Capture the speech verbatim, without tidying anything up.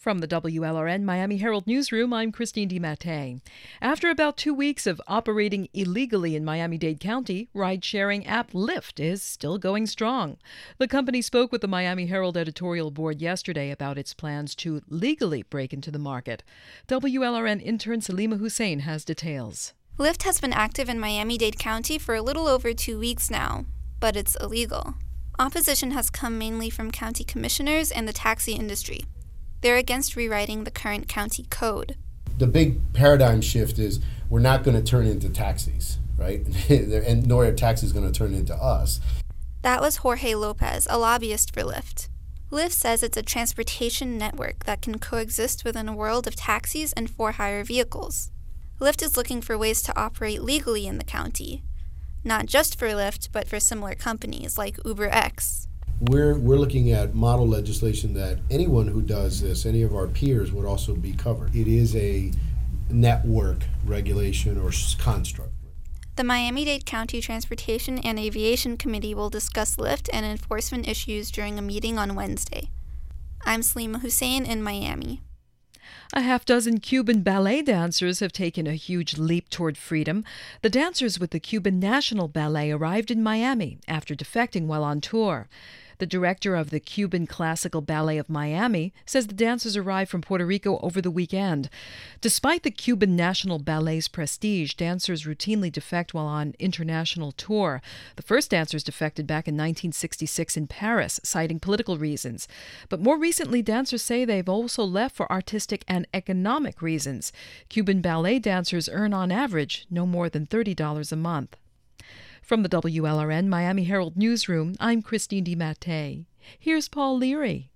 From the W L R N Miami Herald Newsroom, I'm Christine DiMattei. After about two weeks of operating illegally in Miami-Dade County, ride-sharing app Lyft is still going strong. The company spoke with the Miami Herald editorial board yesterday about its plans to legally break into the market. W L R N intern Salima Hussein has details. Lyft has been active in Miami-Dade County for a little over two weeks now, but it's illegal. Opposition has come mainly from county commissioners and the taxi industry. They're against rewriting the current county code. The big paradigm shift is we're not going to turn into taxis, right? And nor are taxis going to turn into us. That was Jorge Lopez, a lobbyist for Lyft. Lyft says it's a transportation network that can coexist within a world of taxis and for-hire vehicles. Lyft is looking for ways to operate legally in the county, not just for Lyft, but for similar companies like UberX. We're we're looking at model legislation that anyone who does this, any of our peers, would also be covered. It is a network regulation or construct. The Miami-Dade County Transportation and Aviation Committee will discuss Lyft and enforcement issues during a meeting on Wednesday. I'm Salima Hussein in Miami. A half dozen Cuban ballet dancers have taken a huge leap toward freedom. The dancers with the Cuban National Ballet arrived in Miami after defecting while on tour. The director of the Cuban Classical Ballet of Miami says the dancers arrived from Puerto Rico over the weekend. Despite the Cuban National Ballet's prestige, dancers routinely defect while on international tour. The first dancers defected back in nineteen sixty-six in Paris, citing political reasons. But more recently, dancers say they've also left for artistic and economic reasons. Cuban ballet dancers earn on average no more than thirty dollars a month. From the W L R N Miami Herald Newsroom, I'm Christine DiMattei. Here's Paul Leary.